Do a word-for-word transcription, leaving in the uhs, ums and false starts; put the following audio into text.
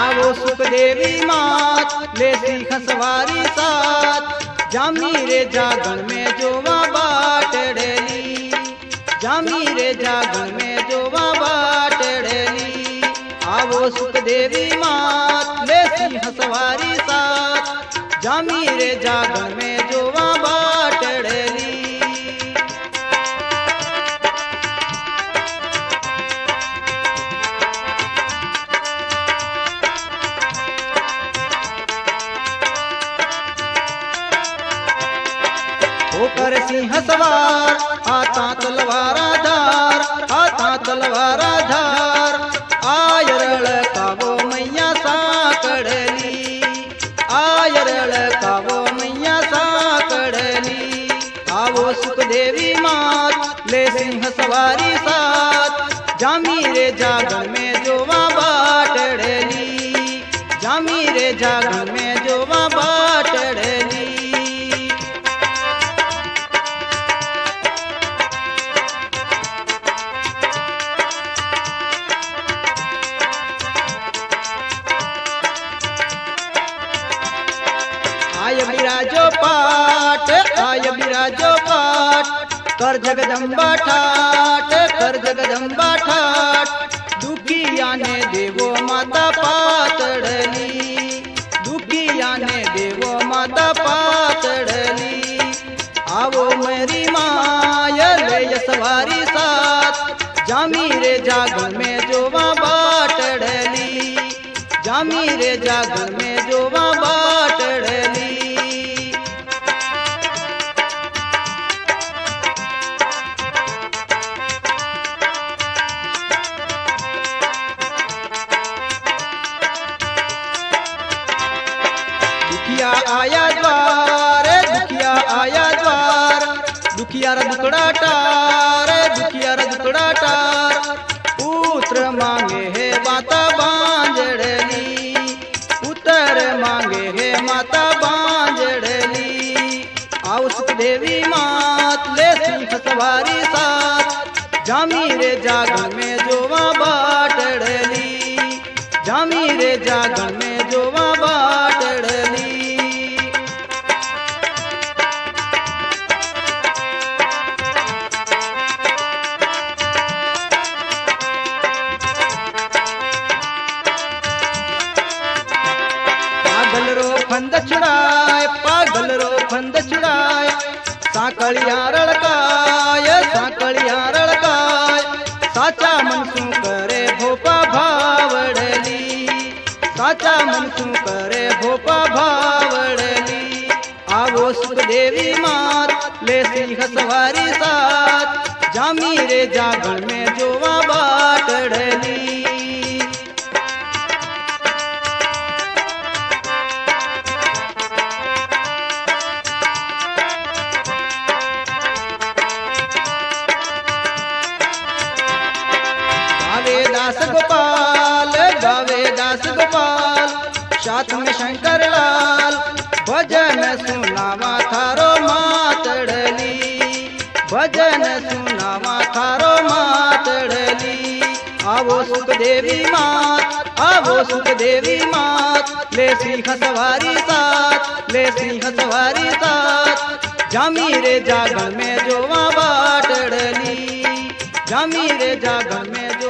आवो सुख देवी मात ले सीख सवारी साथ जामी रे जागण में जोवा बाटड़ेली जामी रे जागण में जोवा बाटड़ेली आवो सुख देवी मात ले सीख सवारी साथ जामी रे जागण में जोवा बाटड़ेली होकर सिंह सवार आता तलवारा धार आता तलवारा धार आयरल कावो मैया साकड़ली आयरल कावो मैया साकड़ली आवो सुख देवी मात ले सिंह सवारी साथ जामी रे जागण में जोवा बाटड़ली जामी रे जागण में जोवा बाटड़ली आय बिराजो पाठ आय बिराजो पाठ कर जगदम्बा ठाट कर जगदम्बा ठाट दुखिया ने देवो माता पातड़ली दुखिया ने देवो माता पातड़ली आवो मेरी माय ले सवारी साथ जामी रे जागण में जोवा बाटड़ली जामी रे जागण में जोवा बाटड़ली दुखिया आया द्वार दुखिया आया द्वार दुखिया रा दुकड़ा टार दुखिया रा दुकड़ा टार पुत्र मांगे है माता बांजड़ली पुत्र मांगे है माता बांजड़ली आओ सुख देवी मात ले सिंह सवारी साथ जामी रे जागण में जोवा बाटड़ली जामी रे जागण में जोवा बाटड़ली पागल रो फंद छुड़ाए पागल रो फंद छुड़ाए साकड़िया रड़काय साकड़िया रड़काय साचा मनसू करे भोपा भावड़ली साचा मनसू करे भोपा भावड़ली आवो सुख देवी मात ले सिंह सवारी साथ जामी रे जागण में जोवा बाटड़ली गावे दास गोपाल गावे दास गोपाल साथ में शंकर लाल भजन सुनावा थारो मातड़ली भजन सुनावा थारो मातड़ली आवो सुख देवी मात आवो सुख देवी मात ले सिंह सवारी साथ ले सिंह सवारी साथ जामी रे जागण में जोवा बाटड़ली जामी रे जागण में